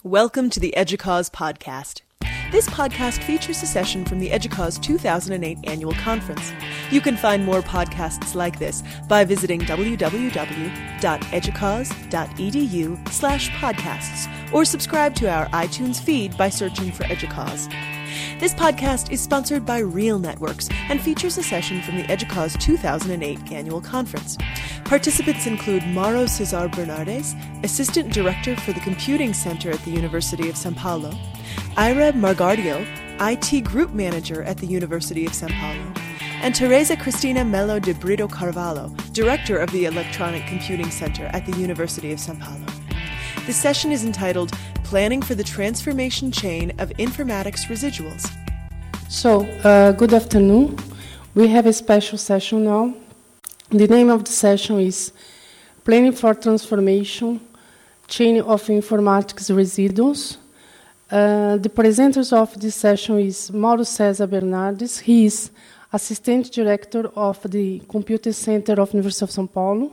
Welcome to the EDUCAUSE podcast. This podcast features a session from the EDUCAUSE 2008 annual conference. You can find more podcasts like this by visiting www.educause.edu/podcasts or subscribe to our iTunes feed by searching for EDUCAUSE. This podcast is sponsored by Real Networks and features a session from the EDUCAUSE 2008 annual conference. Participants include Mauro Cesar Bernardes, Assistant Director for the Computing Center at the University of São Paulo, Ira Margardio, IT Group Manager at the University of São Paulo, and Teresa Cristina Melo de Brito Carvalho, Director of the Electronic Computing Center at the University of São Paulo. The session is entitled Planning for the Transformation Chain of Informatics Residuals. So, good afternoon. We have a special session now. The name of the session is Planning for Transformation Chain of Informatics Residuals. The presenters of this session is Mauro Cesar Bernardes. He is Assistant Director of the Computer Center of University of São Paulo.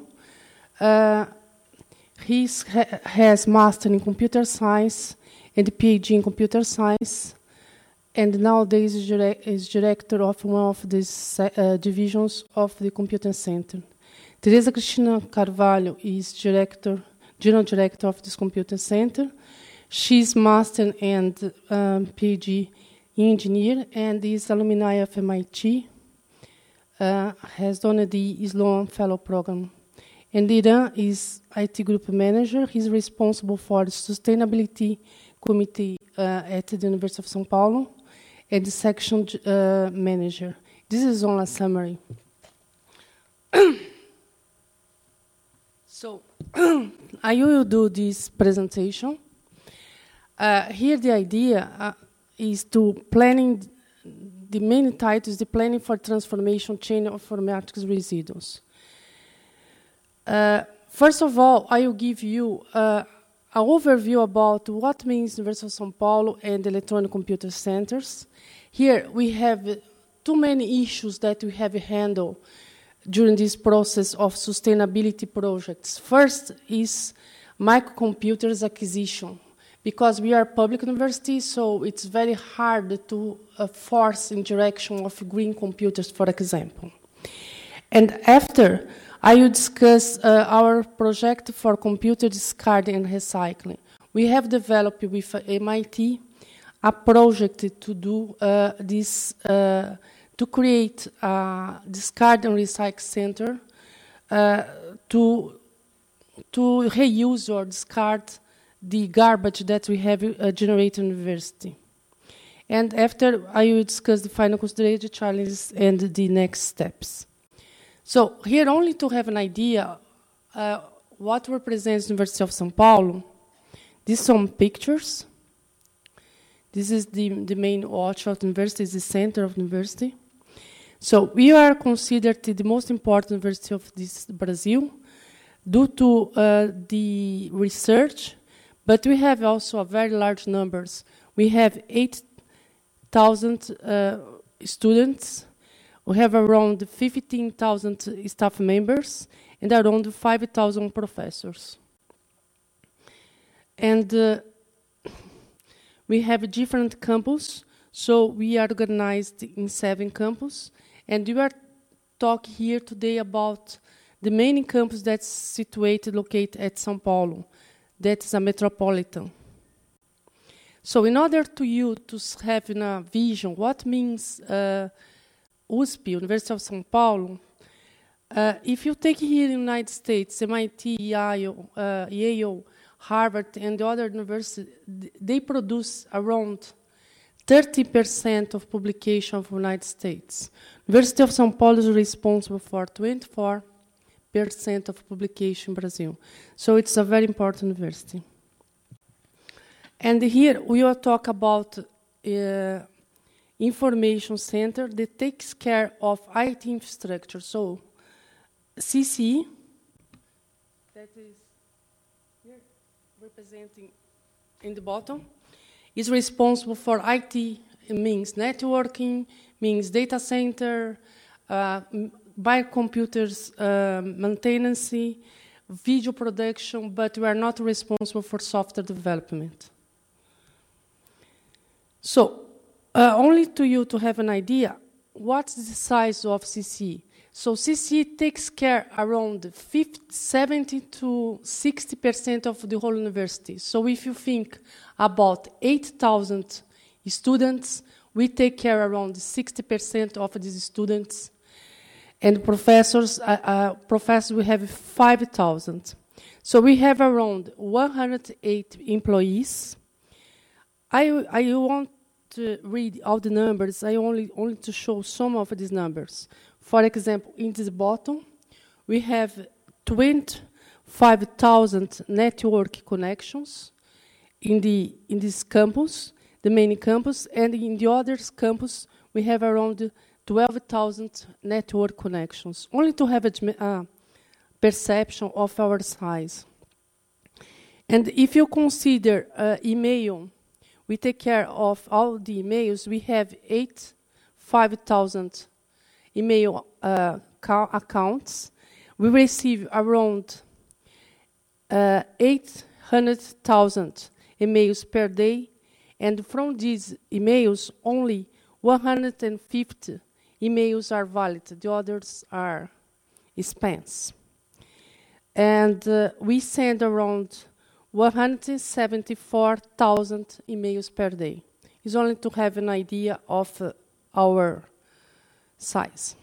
He has Master in Computer Science and PhD in Computer Science, and nowadays is Director of one of these divisions of the Computer Center. Teresa Cristina Carvalho is General Director of this Computer Center. She's Master and PhD Engineer and is alumni of MIT. Has done the Sloan Fellow Program. And Iran is IT Group Manager. He's responsible for the Sustainability Committee at the University of São Paulo and the Section Manager. This is only a summary. So, I will do this presentation. Here the idea is to planning, the main title is the Planning for Transformation Chain of Informatics Residuals. First of all, I will give you an overview about what means University of São Paulo and electronic computer centers. Here we have too many issues that we have handled during this process of sustainability projects. First is microcomputers acquisition. Because we are a public university, so it's very hard to force interaction of green computers, for example. And after, I will discuss our project for computer discard and recycling. We have developed with MIT a project to do this, to create a discard and recycle center to reuse or discard the garbage that we have generated in university. And after, I will discuss the final consideration, challenges, and the next steps. So here, only to have an idea what represents the University of São Paulo, these are some pictures. This is the main watch of the university, is the center of the university. So we are considered the most important university of this Brazil due to the research, but we have also a very large numbers. We have 8,000 students. We have around 15,000 staff members and around 5,000 professors. And we have different campus, so we are organized in 7 campus. And we are talking here today about the main campus that's situated, located at São Paulo. That is a metropolitan. So in order to you to have a vision, what means USP, University of São Paulo, if you take here in the United States, MIT, Yale, Harvard, and the other universities, they produce around 30% of publication of the United States. University of São Paulo is responsible for 24% of publication in Brazil. So it's a very important university. And here we will talk about information center that takes care of IT infrastructure. So CCE, that is here representing in the bottom, is responsible for IT. It means networking, means data center, biocomputers maintenance, video production, but we are not responsible for software development. So, only to you to have an idea, what's the size of CCE? So CCE takes care around 70 to 60% of the whole university. So if you think about 8,000 students, we take care around 60% of these students. And professors, we have 5,000. So we have around 108 employees. I want to read all the numbers. I only to show some of these numbers. For example, in this bottom, we have 25,000 network connections in this campus, the main campus, and in the other campus, we have around 12,000 network connections, only to have a perception of our size. And if you consider email, we take care of all the emails. We have 5,000 email accounts. We receive around 800,000 emails per day, and from these emails, only 150 emails are valid. The others are spams. And we send around 174,000 emails per day. It's only to have an idea of our size.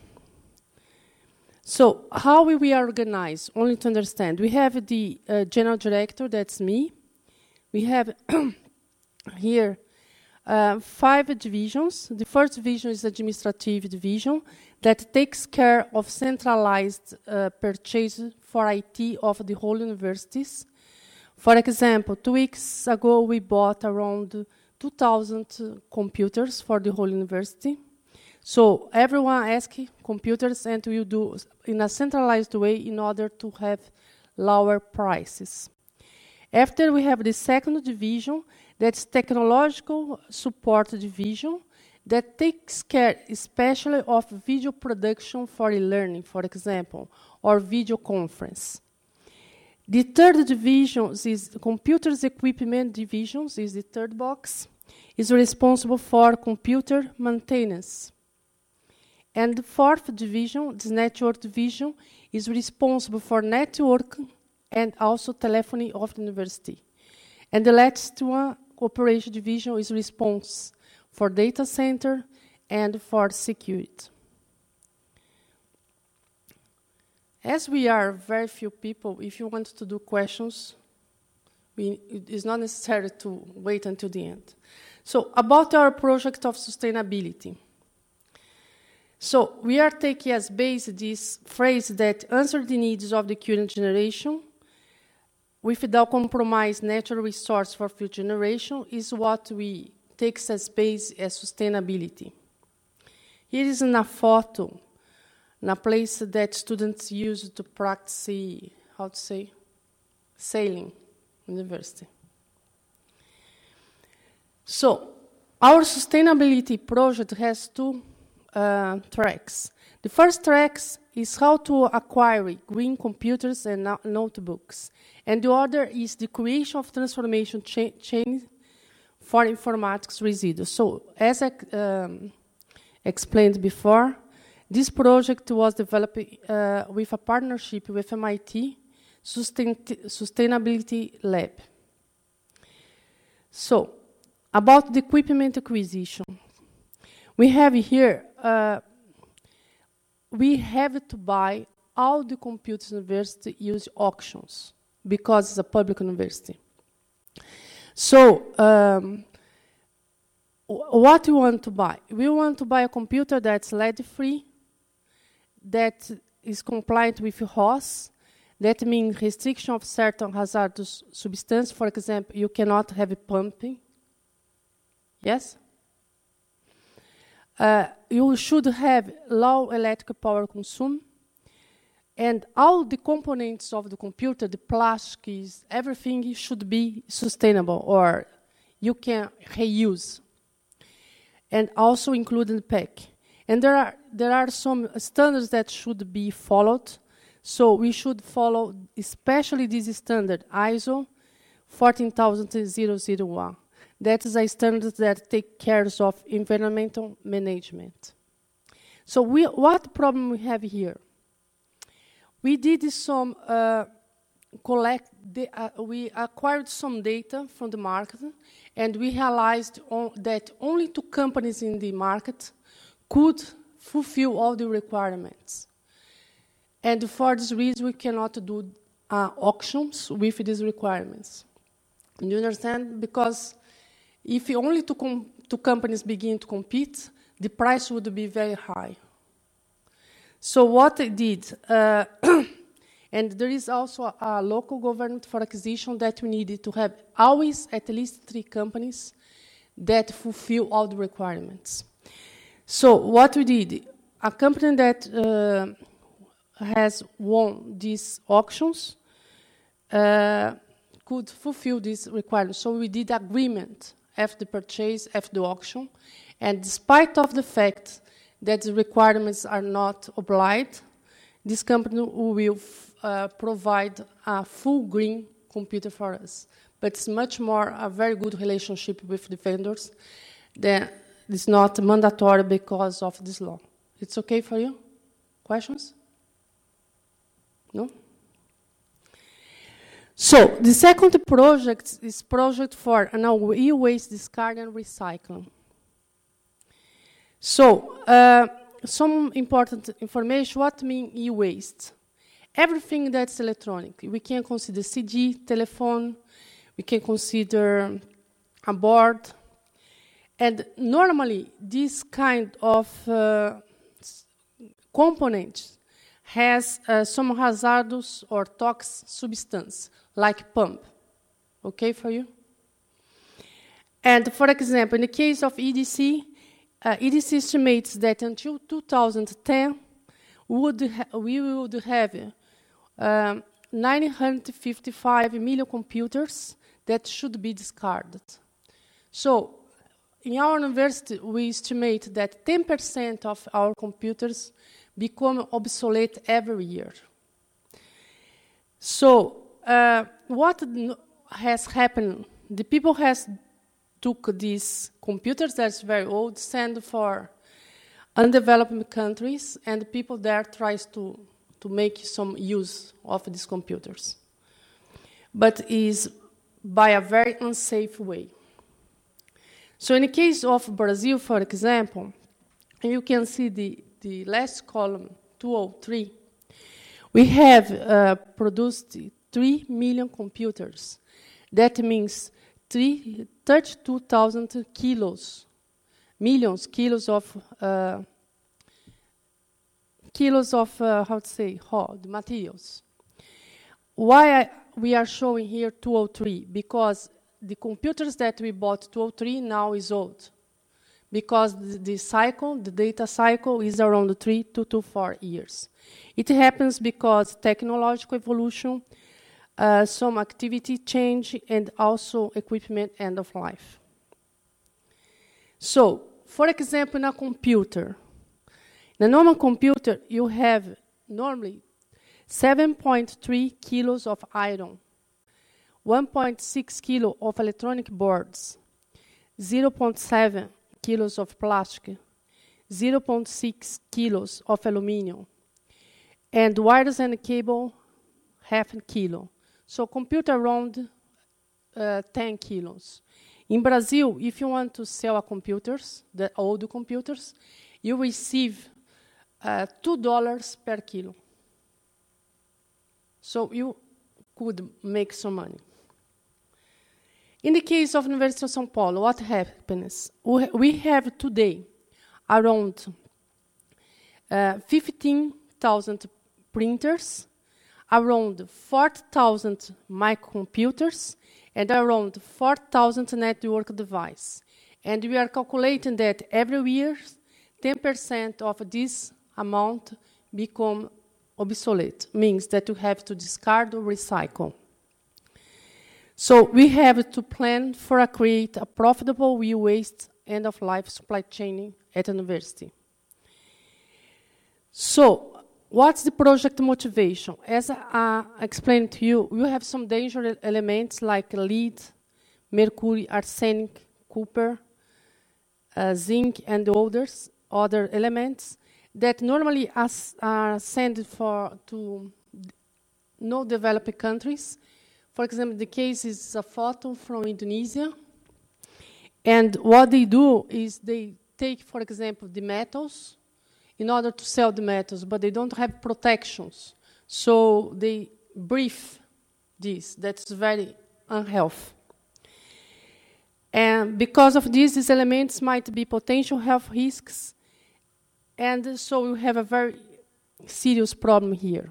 So how will we organize? Only to understand. We have the general director, that's me. We have here 5 divisions. The first division is administrative division that takes care of centralized purchase for IT of the whole universities. For example, 2 weeks ago we bought around 2,000 computers for the whole university. So everyone asks computers, and we do in a centralized way in order to have lower prices. After we have the second division, that's technological support division, that takes care especially of video production for e-learning, for example, or video conference. The third division is the computers equipment division, is the third box, is responsible for computer maintenance. And the fourth division, the network division, is responsible for network and also telephony of the university. And the last one, operation division, is responsible for data center and for security. As we are very few people, if you want to do questions, it is not necessary to wait until the end. So about our project of sustainability. So we are taking as base this phrase that answer the needs of the current generation without compromise natural resource for future generation is what we take as base as sustainability. Here is a photo, in a place that students use to practice, sailing university. So our sustainability project has 2 tracks. The first track is how to acquire green computers and notebooks. And the other is the creation of transformation chain for informatics residues. So as I explained before, this project was developed with a partnership with MIT Sustainability Lab. So about the equipment acquisition. We have here, we have to buy all the computers university use auctions because it's a public university. So what we want to buy? We want to buy a computer that's lead-free, that is compliant with HOS. That means restriction of certain hazardous substances. For example, you cannot have pumping. Yes? You should have low electrical power consumption, and all the components of the computer, the plastics, everything should be sustainable, or you can reuse, and also including the pack. And there are some standards that should be followed, so we should follow especially this standard, ISO 14001. That is a standard that takes care of environmental management. So what problem we have here? We did some we acquired some data from the market, and we realized that only 2 companies in the market could fulfill all the requirements. And for this reason, we cannot do auctions with these requirements. You understand? Because if only 2 companies begin to compete, the price would be very high. So what they did, and there is also a local government for acquisition that we needed to have always at least 3 companies that fulfill all the requirements. So what we did, a company that has won these auctions could fulfill these requirements. So we did agreement after the purchase, after the auction, and despite of the fact that the requirements are not obliged, this company will provide a full green computer for us. But it's much more a very good relationship with the vendors that is not mandatory because of this law. It's okay for you? Questions? No? So the second project is project for an e-waste discard and recycling. So some important information, what means e-waste? Everything that's electronic. We can consider CD, telephone, we can consider a board. And normally, this kind of component has some hazardous or toxic substance, like pump. Okay for you? And for example, in the case of EDC, EDC estimates that until 2010, we would have 955 million computers that should be discarded. So, in our university, we estimate that 10% of our computers become obsolete every year. So, what has happened? The people took these computers that's very old, sent for undeveloped countries, and the people there tries to make some use of these computers. But is by a very unsafe way. So in the case of Brazil, for example, you can see the last column, 203, we have produced 3 million computers. That means 32,000 kilos, millions kilos of the materials. Why we are showing here 203? Because the computers that we bought 203 now is old. Because the data cycle is around 3 to 4 years. It happens because technological evolution, some activity change, and also equipment end of life. So, for example, in a computer, in a normal computer, you have normally 7.3 kilos of iron, 1.6 kilo of electronic boards, 0.7 kilos of plastic, 0.6 kilos of aluminum, and wires and cable, half a kilo. So computer around 10 kilos. In Brazil, if you want to sell computers, the old computers, you receive $2 per kilo. So you could make some money. In the case of University of São Paulo, what happens? We have today around 15,000 printers, around 4,000 microcomputers, and around 4,000 network devices. And we are calculating that every year, 10% of this amount become obsolete, means that you have to discard or recycle. So we have to plan for create a profitable e-waste end-of-life supply chain at the university. So what's the project motivation? As I explained to you, we have some dangerous elements like lead, mercury, arsenic, copper, zinc, and other elements that normally are sent to no developed countries. For example, the case is a photo from Indonesia. And what they do is they take, for example, the metals in order to sell the metals, but they don't have protections. So they breathe this. That's very unhealthy. And because of this, these elements might be potential health risks. And so we have a very serious problem here.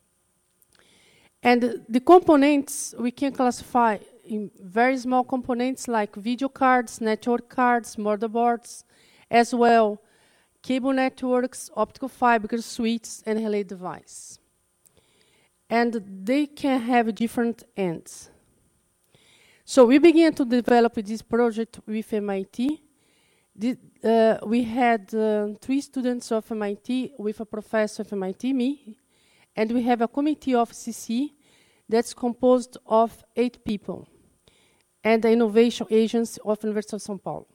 And the components we can classify in very small components like video cards, network cards, motherboards, as well cable networks, optical fiber switches, and relay device. And they can have different ends. So we began to develop this project with MIT. We had 3 students of MIT with a professor of MIT, me, and we have a committee of CC that's composed of 8 people, and the innovation agency of University of São Paulo.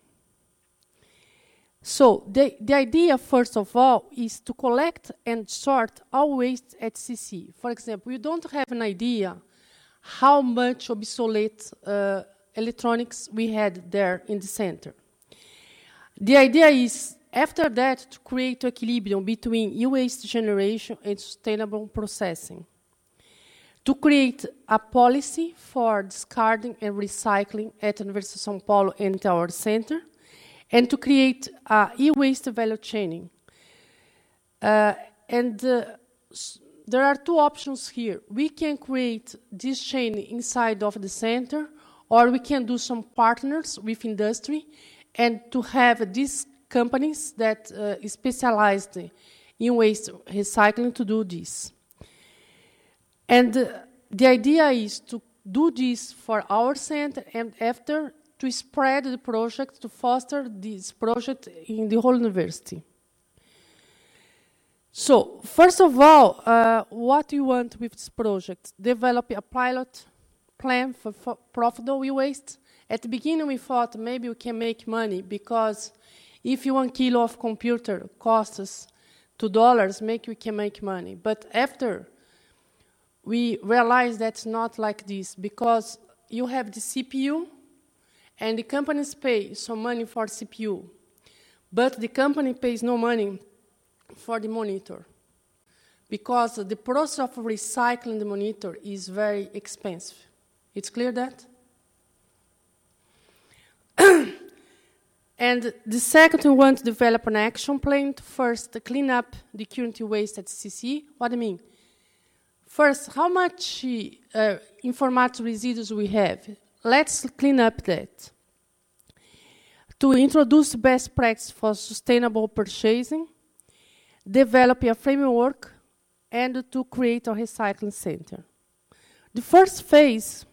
So the idea, first of all, is to collect and sort all waste at CC. For example, you don't have an idea how much obsolete electronics we had there in the center. The idea is, after that, to create equilibrium between e-waste generation and sustainable processing. To create a policy for discarding and recycling at the University of São Paulo and our center, and to create a e-waste value chain. There are 2 options here. We can create this chain inside of the center, or we can do some partners with industry and to have these companies that specialized in waste recycling to do this. And the idea is to do this for our center and after to spread the project, to foster this project in the whole university. So, first of all, what we want with this project? Develop a pilot plan for profitable e-waste. At the beginning, we thought maybe we can make money because if 1 kilo of computer costs us $2, maybe we can make money. But after, we realized that's not like this because you have the CPU and the companies pay some money for CPU, but the company pays no money for the monitor because the process of recycling the monitor is very expensive. It's clear that? And the second, we want to develop an action plan to first clean up the current waste at CC. What do I mean? First, how much informatics residues we have? Let's clean up that. To introduce best practice for sustainable purchasing, develop a framework, and to create a recycling center. The first phase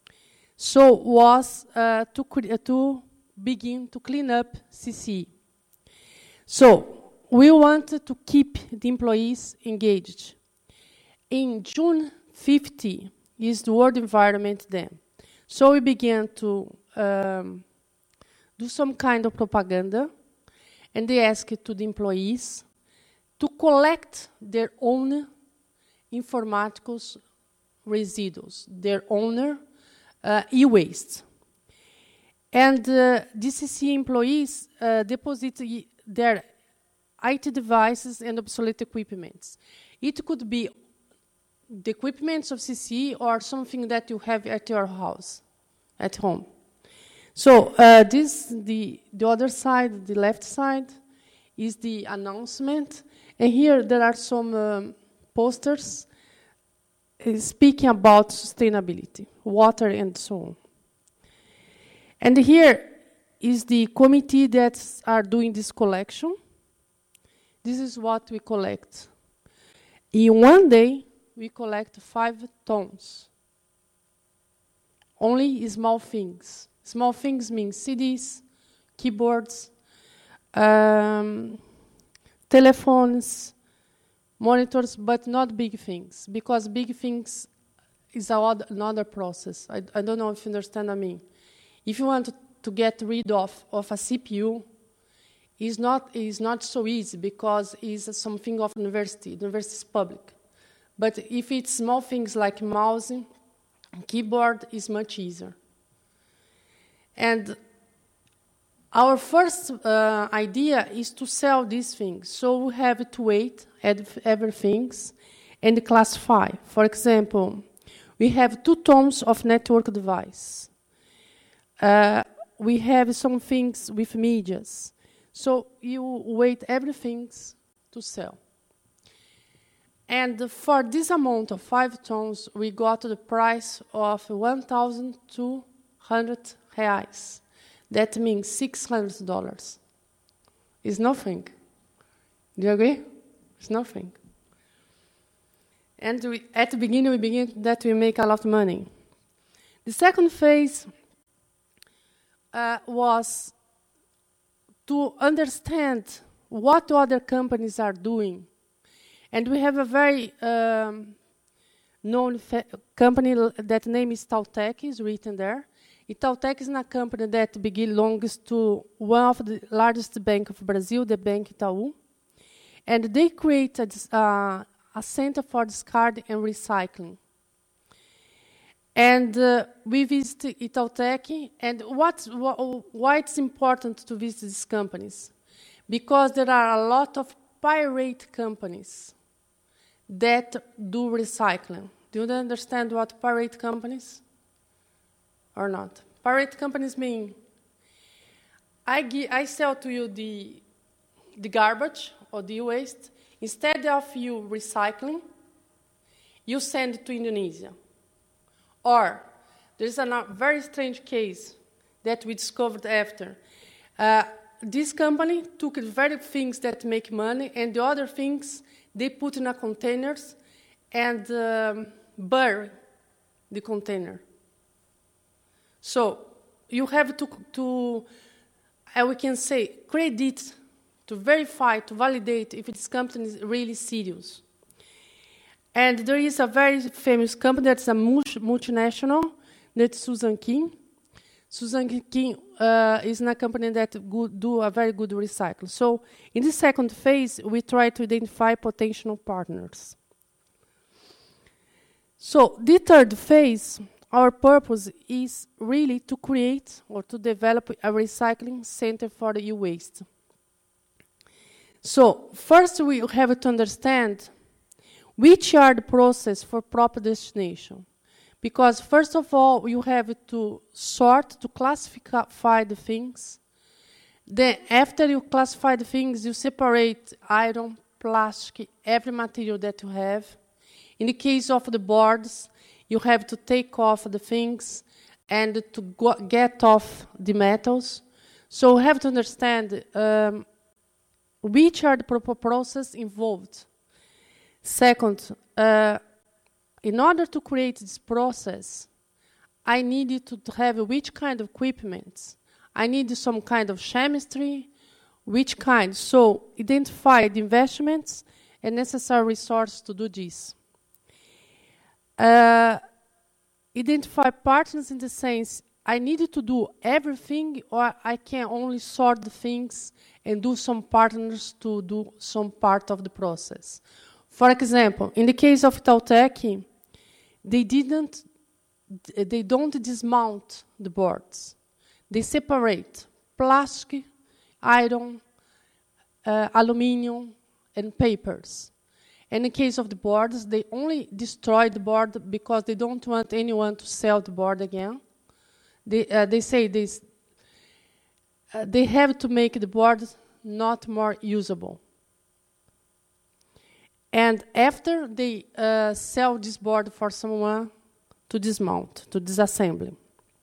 was to begin to clean up CC. So we wanted to keep the employees engaged. In June 50 is the World Environment Day. So we began to do some kind of propaganda, and they asked to the employees to collect their own informatics residuals, their own e-waste. And DCC employees deposit their IT devices and obsolete equipments. It could be the equipments of CC or something that you have at your house, at home. So the other side, the left side, is the announcement. And here there are some posters speaking about sustainability, water and so on. And here is the committee that are doing this collection. This is what we collect. In one day, we collect 5 tons. Only small things. Small things mean CDs, keyboards, telephones, monitors, but not big things, because big things is another process. I don't know if you understand what I mean. If you want to get rid of a CPU is not so easy because it's something of university. The university is public. But if it's small things like mouse, keyboard is much easier. And our first idea is to sell these things. So we have to wait everything and classify. For example, we have 2 tones of network device. We have some things with medias. So you wait everything to sell. And for this amount of 5 tones, we got the price of 1,200 reais. That means $600. It's nothing. Do you agree? It's nothing. And at the beginning, we begin that we make a lot of money. The second phase was to understand what other companies are doing. And we have a very known company that name is Itautec, is written there. Itautec is a company that belongs to one of the largest banks of Brazil, the Bank Itaú. And they created a center for discard and recycling. And we visited Itautec, and why it's important to visit these companies? Because there are a lot of pirate companies that do recycling. Do you understand what pirate companies or not? Pirate companies mean I sell to you the garbage or the waste. Instead of you recycling, you send it to Indonesia. Or there's a very strange case that we discovered after. This company took the very things that make money, and the other things they put in a containers and bury the container. So you have to we can say, credit to verify, to validate if this company is really serious. And there is a very famous company that's a multinational, that's Susan King. Susan King is a company that do a very good recycle. So in the second phase, we try to identify potential partners. So the third phase, our purpose is really to create or to develop a recycling center for the e-waste. So first we have to understand which are the process for proper destination. Because first of all, you have to sort, to classify the things. Then after you classify the things, you separate iron, plastic, every material that you have. In the case of the boards, you have to take off the things and to get off the metals. So you have to understand which are the proper process involved. Second, in order to create this process, I needed to have which kind of equipment. I need some kind of chemistry, which kind. So identify the investments and necessary resources to do this. Identify partners in the sense, I needed to do everything, or I can only sort the things and do some partners to do some part of the process. For example, in the case of Itautec, they don't dismount the boards. They separate plastic, iron, aluminum, and papers. In the case of the boards, they only destroy the board because they don't want anyone to sell the board again. They say this. They have to make the board not more usable. And after they sell this board for someone to dismount, to disassembly.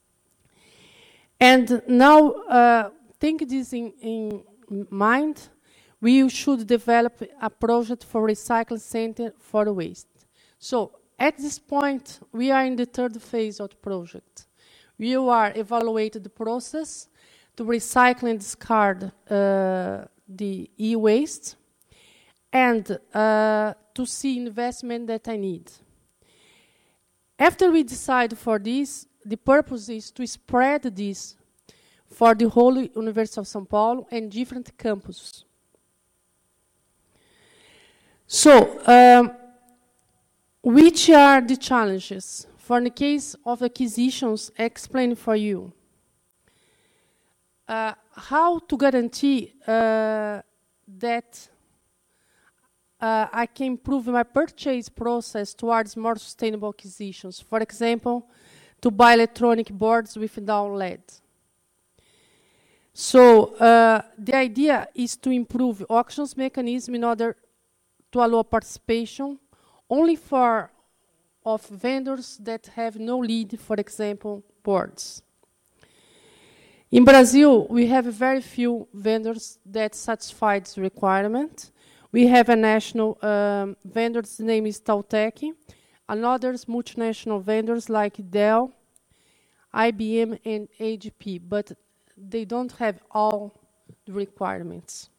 And now, think this in mind, we should develop a project for recycling center for the waste. So at this point, we are in the third phase of the project. We are evaluating the process to recycle and discard the e-waste, and to see investment that I need. After we decide for this, the purpose is to spread this for the whole University of São Paulo and different campuses. So, which are the challenges? For the case of acquisitions, I explain for you. How to guarantee that I can improve my purchase process towards more sustainable acquisitions. For example, to buy electronic boards without LED. So the idea is to improve auctions mechanism in order to allow participation only for of vendors that have no lead, for example, boards. In Brazil, we have very few vendors that satisfy this requirement. We have a national vendor's name is Tautec, and others multinational vendors like Dell, IBM, and HP, but they don't have all the requirements.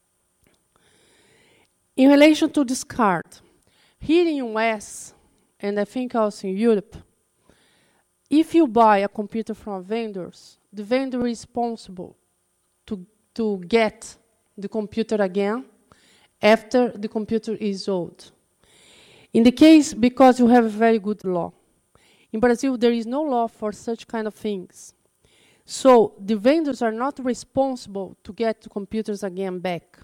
In relation to discard, here in US, and I think also in Europe, if you buy a computer from vendors, the vendor is responsible to get the computer again after the computer is old. In the case, because you have a very good law. In Brazil, there is no law for such kind of things. So the vendors are not responsible to get the computers again back.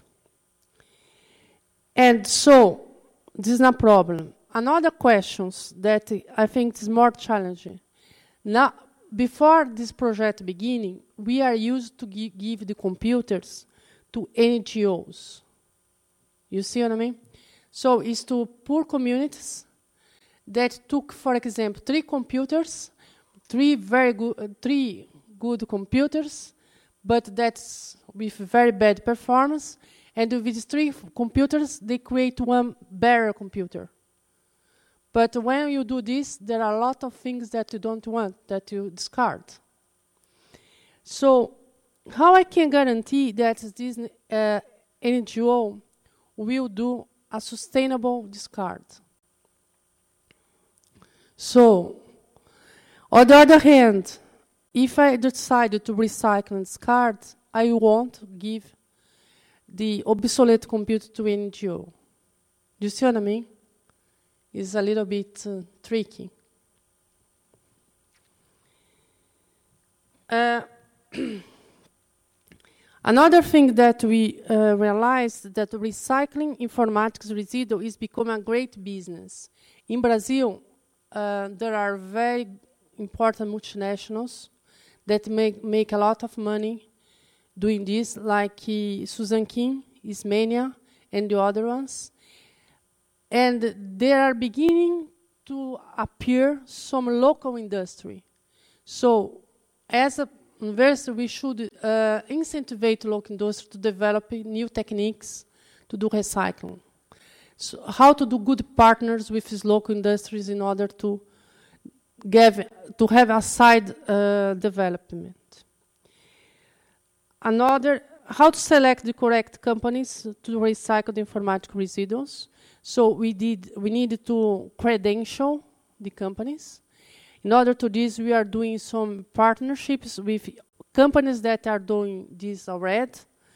And so this is not a problem. Another question that I think is more challenging. Now, before this project beginning, we are used to give the computers to NGOs. You see what I mean? So it's to poor communities that took, for example, three good computers, but that's with very bad performance. And with these three computers, they create one better computer. But when you do this, there are a lot of things that you don't want, that you discard. So how I can guarantee that this NGO will do a sustainable discard? So, on the other hand, if I decide to recycle and discard, I won't give the obsolete computer to NGO. Do you see what I mean? It's a little bit tricky. Another thing that we realized that recycling informatics residual is becoming a great business. In Brazil, there are very important multinationals that make a lot of money doing this, like Suzan Kim, Ismenia, and the other ones. And there are beginning to appear some local industry. So as a university, we should incentivize local industry to develop new techniques to do recycling. So how to do good partners with these local industries in order to have a side development. Another, how to select the correct companies to recycle the informatic residuals. So we needed to credential the companies. In order to this, we are doing some partnerships with companies that are doing this already.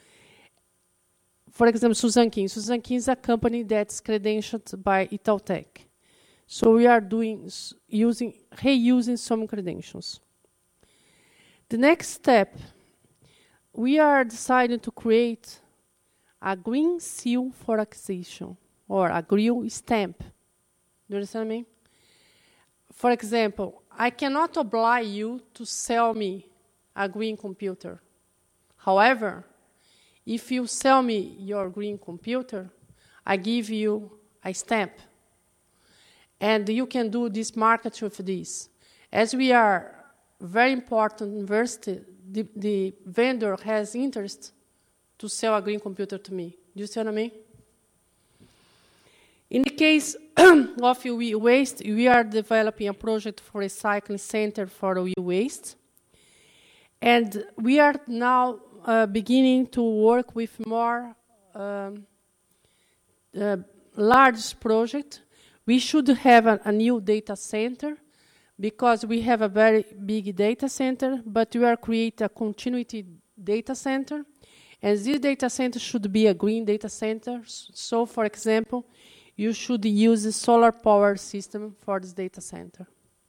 For example, Suzan Kim. Suzan Kim is a company that's credentialed by Itautec. So we are reusing some credentials. The next step, we are deciding to create a green seal for acquisition, or a green stamp. Do you understand me? For example, I cannot oblige you to sell me a green computer. However, if you sell me your green computer, I give you a stamp. And you can do this market with this. As we are very important university, the vendor has interest to sell a green computer to me. Do you see what I mean? In the case of e-waste, we are developing a project for a recycling center for e-waste. And we are now beginning to work with more large project. We should have a new data center because we have a very big data center, but we are creating a continuity data center, and this data center should be a green data center. So, for example, you should use a solar power system for this data center.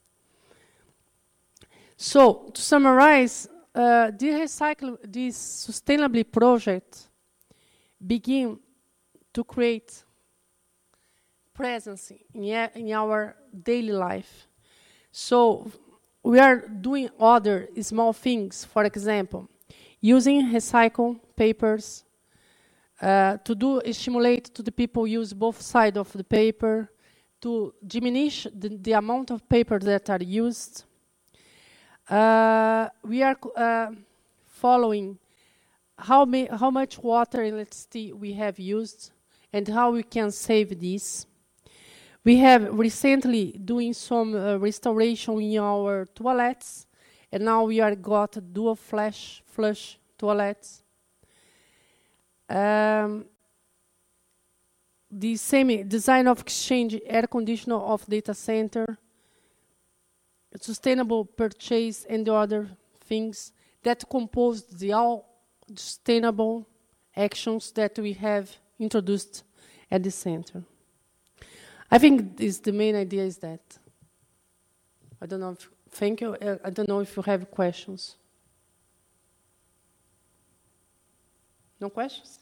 So, to summarize, this sustainability project begin to create presence in our daily life. So we are doing other small things, for example, using recycled papers to stimulate to the people use both sides of the paper, to diminish the amount of paper that are used. We are following how much water and electricity we have used and how we can save this. We have recently doing some restoration in our toilets, and now we are got dual flush toilets. The same design of exchange air conditioner of data center, sustainable purchase, and the other things that compose the all sustainable actions that we have introduced at the center. I think the main idea is that. I don't know if, thank you. I don't know if you have questions. No questions?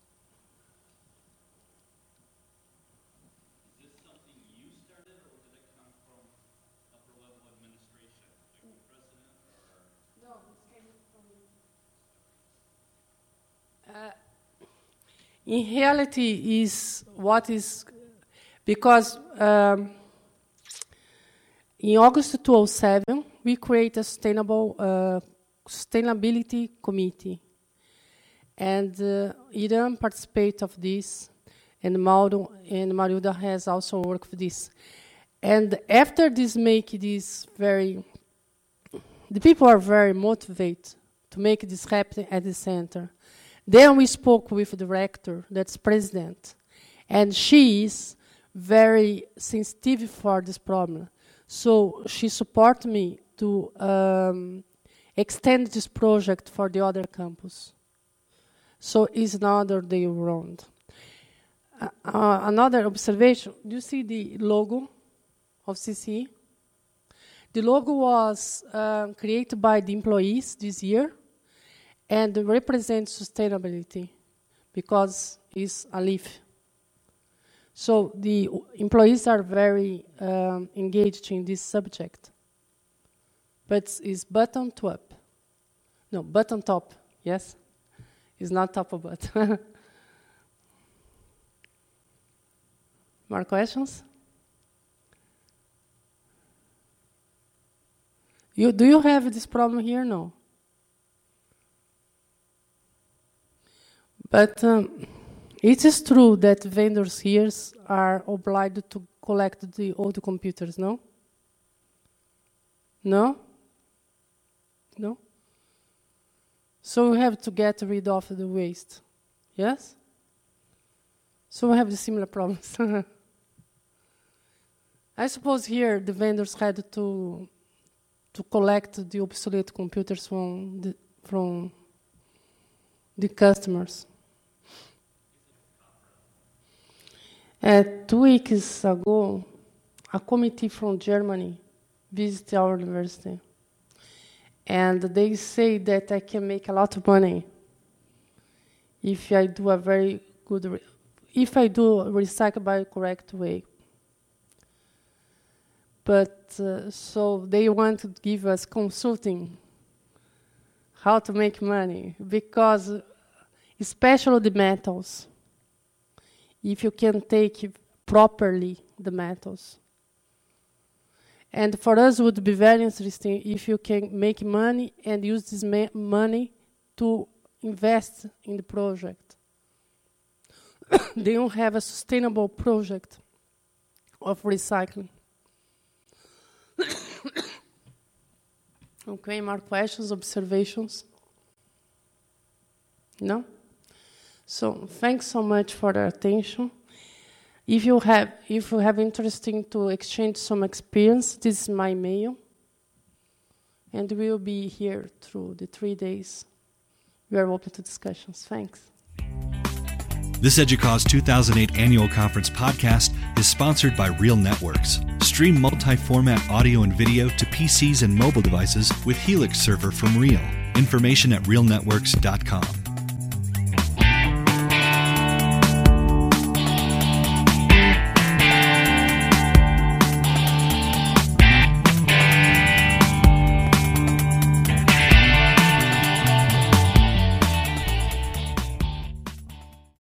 Is this something you started, or did it come from upper level administration, like the president, or? No, it came from in reality is what is, because in August 2007, we created a sustainability committee. And Iran participated of this, and Marilda has also worked for this. And after this the people are very motivated to make this happen at the center. Then we spoke with the director, that's president, and she is very sensitive for this problem. So she supported me to extend this project for the other campus. So it's another day around. Another observation, do you see the logo of CCE? The logo was created by the employees this year and represents sustainability because it's a leaf. So the employees are very engaged in this subject. But it's bottom to up. No, bottom top, yes? It's not top of bottom. More questions? Do you have this problem here? No. But it is true that vendors here are obliged to collect the old computers, no? No? No? So we have to get rid of the waste, yes? So we have the similar problems. I suppose here the vendors had to collect the obsolete computers from the customers. 2 weeks ago, a committee from Germany visited our university. And they say that I can make a lot of money if I do if I do recycle by the correct way. But so they want to give us consulting how to make money, because especially the metals, if you can take properly the metals. And for us, it would be very interesting if you can make money and use this money to invest in the project. They don't have a sustainable project of recycling. Okay, more questions, observations? No? So thanks so much for the attention. If you have interesting to exchange some experience, this is my mail. And we will be here through the 3 days. We are open to discussions. Thanks. This EDUCAUSE 2008 Annual Conference podcast is sponsored by Real Networks. Stream multi-format audio and video to PCs and mobile devices with Helix Server from Real. Information at realnetworks.com.